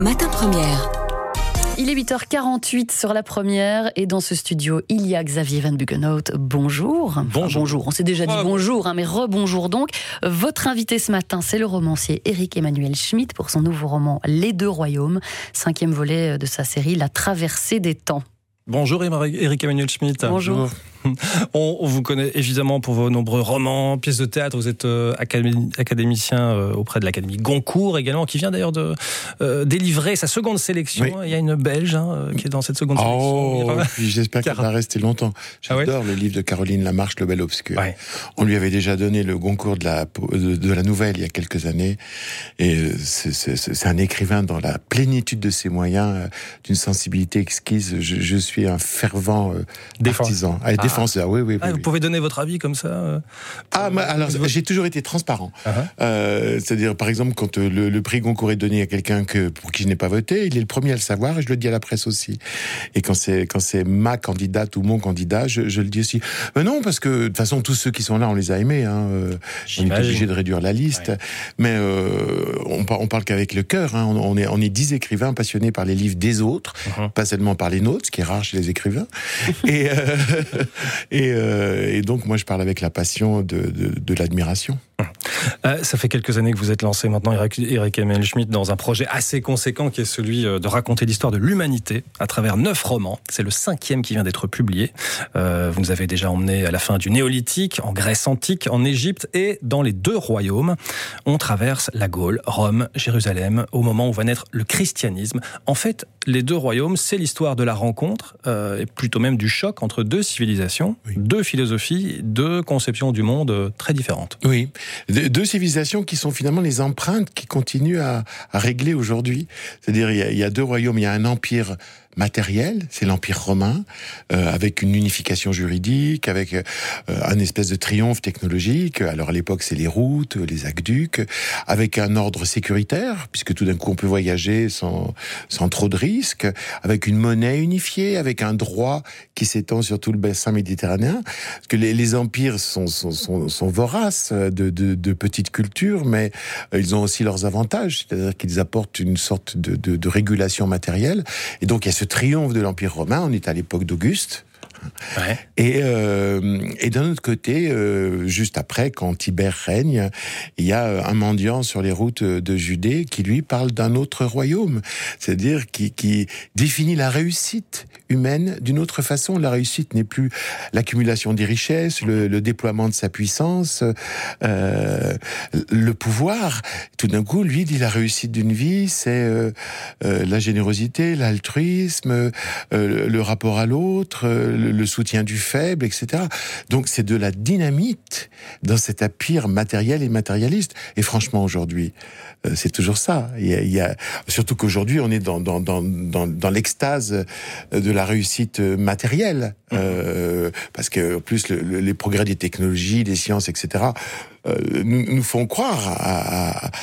Matin Première. Il est 8h48 sur la première et dans ce studio, il y a Xavier Van Buggenhout. Bonjour. Bonjour. On s'est déjà dit bonjour, mais rebonjour donc. Votre invité ce matin, c'est le romancier Éric-Emmanuel Schmitt pour son nouveau roman Les Deux Royaumes, 5e volet de sa série La Traversée des Temps. Bonjour Éric-Emmanuel Schmitt. Bonjour. On vous connaît évidemment pour vos nombreux romans, pièces de théâtre. Vous êtes académicien auprès de l'Académie Goncourt également, qui vient d'ailleurs de délivrer sa seconde sélection. Oui. Il y a une Belge qui est dans cette seconde sélection. Puis j'espère qu'elle va rester longtemps. J'adore le livre de Caroline Lamarche, Le Bel Obscur. Ouais. On lui avait déjà donné le Goncourt de la nouvelle il y a quelques années. Et c'est un écrivain dans la plénitude de ses moyens, d'une sensibilité exquise. Je suis un fervent partisan. Défenseur, oui. Vous pouvez donner votre avis comme ça alors j'ai toujours été transparent. C'est-à-dire, par exemple, quand le prix Goncourt est donné à quelqu'un pour qui je n'ai pas voté, il est le premier à le savoir et je le dis à la presse aussi. Et quand c'est ma candidate ou mon candidat, je le dis aussi. Mais non, parce que de toute façon, tous ceux qui sont là, on les a aimés. On est obligé de réduire la liste. Ouais. Mais on parle qu'avec le cœur. On est 10 écrivains passionnés par les livres des autres, pas seulement par les nôtres, ce qui est rare chez les écrivains. Et donc, moi, je parle avec la passion de l'admiration. Ça fait quelques années que vous êtes lancé maintenant, Éric-Emmanuel Schmitt, dans un projet assez conséquent qui est celui de raconter l'histoire de l'humanité à travers 9 romans. C'est le 5e qui vient d'être publié. Vous nous avez déjà emmené à la fin du Néolithique, en Grèce antique, en Égypte et dans les 2 royaumes. On traverse la Gaule, Rome, Jérusalem, au moment où va naître le christianisme. En fait, les 2 royaumes, c'est l'histoire de la rencontre, et plutôt même du choc entre 2 civilisations, 2 philosophies, 2 conceptions du monde très différentes. Oui. 2 civilisations qui sont finalement les empreintes qui continuent à régler aujourd'hui. C'est-à-dire, il y a 2 royaumes, il y a un empire matériel, c'est l'Empire romain, avec une unification juridique, avec un espèce de triomphe technologique. Alors à l'époque, c'est les routes, les aqueducs, avec un ordre sécuritaire, puisque tout d'un coup on peut voyager sans trop de risques, avec une monnaie unifiée, avec un droit qui s'étend sur tout le bassin méditerranéen. Parce que les empires sont voraces de petites cultures, mais ils ont aussi leurs avantages, c'est-à-dire qu'ils apportent une sorte de régulation matérielle. Et donc il y a ce triomphe de l'Empire romain, on est à l'époque d'Auguste. Ouais. Et d'un autre côté, juste après, quand Tibère règne, il y a un mendiant sur les routes de Judée qui lui parle d'un autre royaume, c'est-à-dire qui définit la réussite humaine d'une autre façon. La réussite n'est plus l'accumulation des richesses, le déploiement de sa puissance, le pouvoir. Tout d'un coup, lui dit la réussite d'une vie, c'est la générosité, l'altruisme, le rapport à l'autre, le soutien du faible, etc. Donc c'est de la dynamite dans cet empire matériel et matérialiste. Et franchement, aujourd'hui, c'est toujours ça. Surtout qu'aujourd'hui, on est dans l'extase de la réussite matérielle. Parce que, en plus, les progrès des technologies, des sciences, etc., nous font croire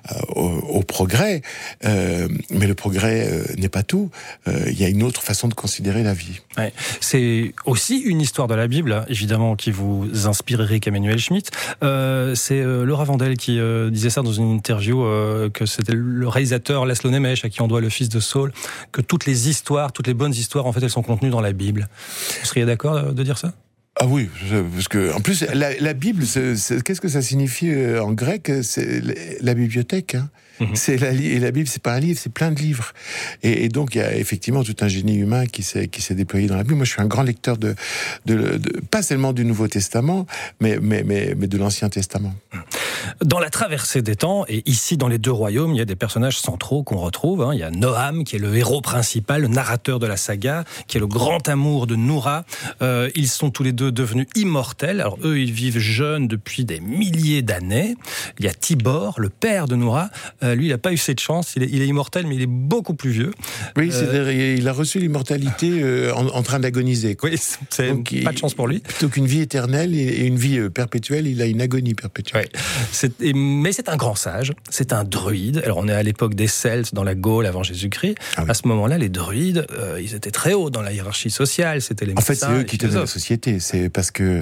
au progrès, mais le progrès n'est pas tout. Il y a une autre façon de considérer la vie. Ouais. C'est aussi une histoire de la Bible, évidemment, qui vous inspire, Éric-Emmanuel Schmitt. C'est Laura Vandel qui disait ça dans une interview, que c'était le réalisateur Laszlo Nemes à qui on doit Le Fils de Saul, que toutes les bonnes histoires, en fait, elles sont contenues dans la Bible. Vous seriez d'accord de dire ça ? Ah oui, parce que en plus la Bible, qu'est-ce que ça signifie en grec ? C'est la bibliothèque. C'est la Bible, c'est pas un livre, c'est plein de livres. Et donc il y a effectivement tout un génie humain qui s'est déployé dans la Bible. Moi, je suis un grand lecteur de pas seulement du Nouveau Testament, mais de l'Ancien Testament. Dans La Traversée des Temps, et ici dans les 2 royaumes, il y a des personnages centraux qu'on retrouve. Il y a Noam, qui est le héros principal, le narrateur de la saga, qui est le grand amour de Noura. Ils sont tous les 2 devenus immortels. Alors eux, ils vivent jeunes depuis des milliers d'années. Il y a Tibor, le père de Noura. Lui, il n'a pas eu cette chance. Il est immortel, mais il est beaucoup plus vieux. Oui, c'est-à-dire il a reçu l'immortalité en train d'agoniser. Oui, c'est donc, pas de chance pour lui. Plutôt qu'une vie éternelle et une vie perpétuelle, il a une agonie perpétuelle. Oui. Mais c'est un grand sage, c'est un druide. Alors on est à l'époque des Celtes dans la Gaule avant Jésus-Christ. Ah oui. À ce moment-là, les druides, ils étaient très hauts dans la hiérarchie sociale. C'était les médecins. En fait, c'est eux qui tenaient la société. C'est parce que,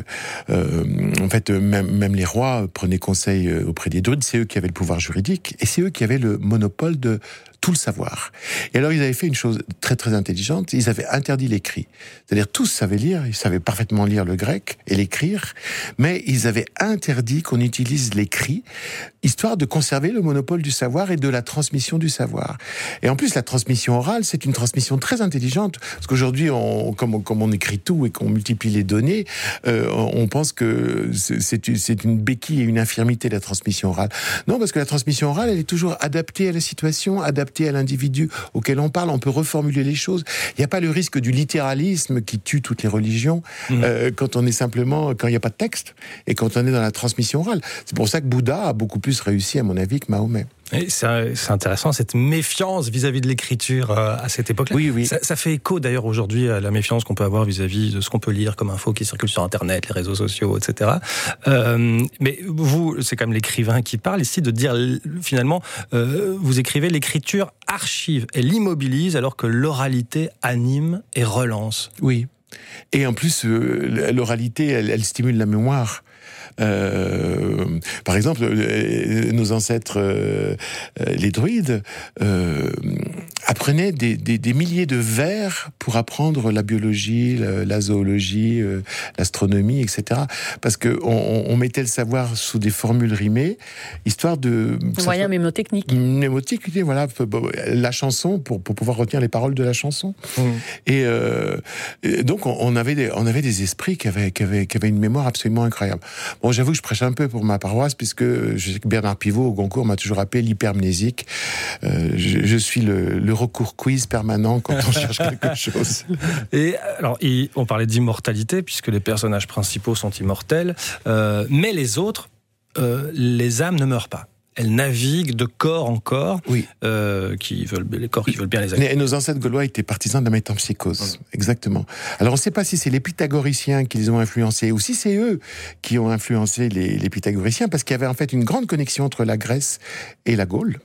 en fait, même les rois prenaient conseil auprès des druides. C'est eux qui avaient le pouvoir juridique et c'est eux qui avaient le monopole de tout le savoir. Et alors, ils avaient fait une chose très, très intelligente. Ils avaient interdit l'écrit. C'est-à-dire, tous savaient lire. Ils savaient parfaitement lire le grec et l'écrire. Mais ils avaient interdit qu'on utilise l'écrit, histoire de conserver le monopole du savoir et de la transmission du savoir. Et en plus, la transmission orale, c'est une transmission très intelligente. Parce qu'aujourd'hui, comme on écrit tout et qu'on multiplie les données, on pense que c'est une béquille et une infirmité, la transmission orale. Non, parce que la transmission orale, elle est toujours adaptée à la situation, adaptée à l'individu auquel on parle. On peut reformuler les choses. Il n'y a pas le risque du littéralisme qui tue toutes les religions quand il n'y a pas de texte et quand on est dans la transmission orale. C'est pour ça que Bouddha a beaucoup plus réussi, à mon avis, que Mahomet. Et c'est intéressant, cette méfiance vis-à-vis de l'écriture à cette époque-là. Oui. Ça fait écho d'ailleurs aujourd'hui à la méfiance qu'on peut avoir vis-à-vis de ce qu'on peut lire comme info qui circule sur Internet, les réseaux sociaux, etc. Mais vous, c'est quand même l'écrivain qui parle ici de dire finalement, vous écrivez l'écriture archive, elle immobilise alors que l'oralité anime et relance. Oui. Et en plus, l'oralité, elle stimule la mémoire. Par exemple, nos ancêtres, les druides, apprenaient des milliers de vers pour apprendre la biologie, la zoologie, l'astronomie, etc. Parce que on mettait le savoir sous des formules rimées, histoire de... Moyen mnémotechnique. Mnémotechnique, voilà, la chanson, pour pouvoir retenir les paroles de la chanson. Et donc, on avait des esprits qui avaient une mémoire absolument incroyable. Bon, j'avoue que je prêche un peu pour ma paroisse, puisque je sais que Bernard Pivot, au Goncourt, m'a toujours appelé l'hypermnésique. Je suis le recours quiz permanent quand on cherche quelque chose. Et alors, on parlait d'immortalité, puisque les personnages principaux sont immortels, mais les autres, les âmes ne meurent pas. Elles naviguent de corps en corps, oui. Les corps qui veulent bien les accueillir. Et nos ancêtres gaulois étaient partisans de la métempsychose, exactement. Alors on ne sait pas si c'est les pythagoriciens qui les ont influencés, ou si c'est eux qui ont influencé les pythagoriciens, parce qu'il y avait en fait une grande connexion entre la Grèce et la Gaule.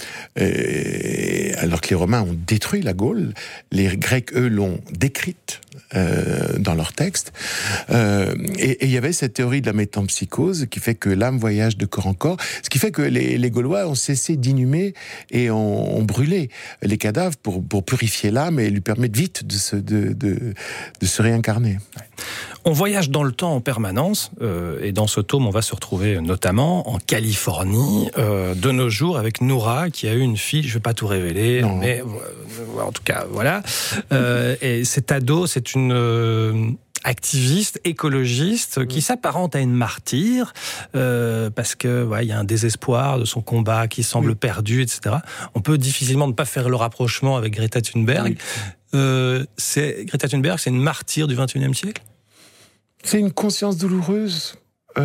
Alors que les Romains ont détruit la Gaule, les Grecs, eux, l'ont décrite dans leurs textes. Et il y avait cette théorie de la métempsychose qui fait que l'âme voyage de corps en corps, ce qui fait que les Gaulois ont cessé d'inhumer et ont brûlé les cadavres pour purifier l'âme et lui permettre vite de se réincarner. On voyage dans le temps en permanence, et dans ce tome, on va se retrouver notamment en Californie, de nos jours, avec Noura, qui a eu une fille, je ne vais pas tout révéler, mais en tout cas, voilà. Et cet ado, c'est une activiste, écologiste, qui s'apparente à une martyre, parce que il y a un désespoir de son combat qui semble perdu, etc. On peut difficilement ne pas faire le rapprochement avec Greta Thunberg. Greta Thunberg, c'est une martyre du XXIe siècle ? C'est une conscience douloureuse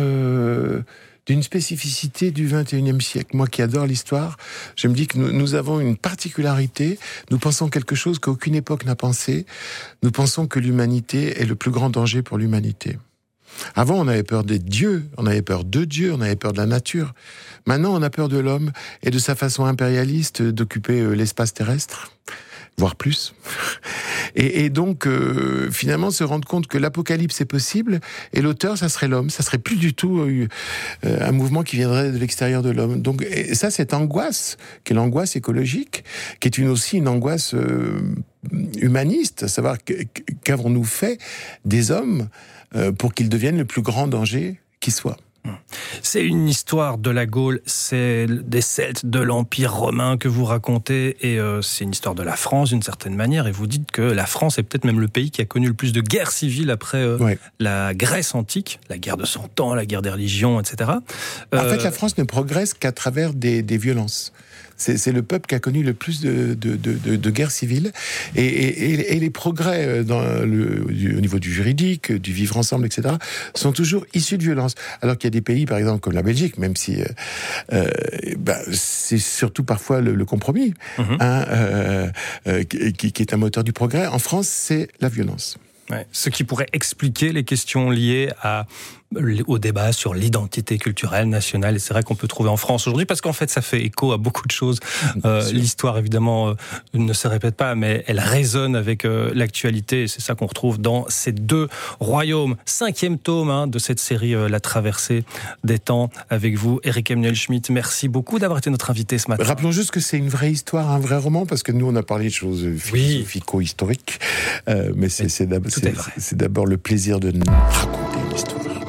d'une spécificité du XXIe siècle. Moi qui adore l'histoire, je me dis que nous avons une particularité, nous pensons quelque chose qu'aucune époque n'a pensé, nous pensons que l'humanité est le plus grand danger pour l'humanité. Avant, on avait peur des dieux, on avait peur de Dieu, on avait peur de la nature. Maintenant, on a peur de l'homme et de sa façon impérialiste d'occuper l'espace terrestre, voire plus. Et donc, finalement, se rendre compte que l'apocalypse est possible, et l'auteur, ça serait l'homme. Ça serait plus du tout un mouvement qui viendrait de l'extérieur de l'homme. Donc, et ça, cette angoisse, qui est l'angoisse écologique, qui est aussi une angoisse humaniste, à savoir qu'avons-nous fait des hommes pour qu'ils deviennent le plus grand danger qui soit. C'est une histoire de la Gaule, c'est des Celtes, de l'Empire romain que vous racontez, et c'est une histoire de la France d'une certaine manière, et vous dites que la France est peut-être même le pays qui a connu le plus de guerres civiles après la Grèce antique, la guerre de 100 ans, la guerre des religions, etc. En fait, la France ne progresse qu'à travers des violences. C'est le peuple qui a connu le plus de guerres civiles, et les progrès au niveau du juridique, du vivre ensemble, etc., sont toujours issus de violences. Alors qu'il y a des pays, par exemple, comme la Belgique, même si c'est surtout parfois le compromis, qui est un moteur du progrès. En France, c'est la violence. Ouais. Ce qui pourrait expliquer les questions liées à au débat sur l'identité culturelle nationale. Et c'est vrai qu'on peut trouver en France aujourd'hui, parce qu'en fait, ça fait écho à beaucoup de choses. L'histoire, évidemment, ne se répète pas, mais elle résonne avec l'actualité. Et c'est ça qu'on retrouve dans ces deux royaumes. 5e tome de cette série La Traversée des temps. Avec vous, Eric-Emmanuel Schmitt. Merci beaucoup d'avoir été notre invité ce matin. Rappelons juste que c'est une vraie histoire, un vrai roman, parce que nous, on a parlé de choses philosophico-historiques. Mais c'est d'abord le plaisir de raconter une histoire.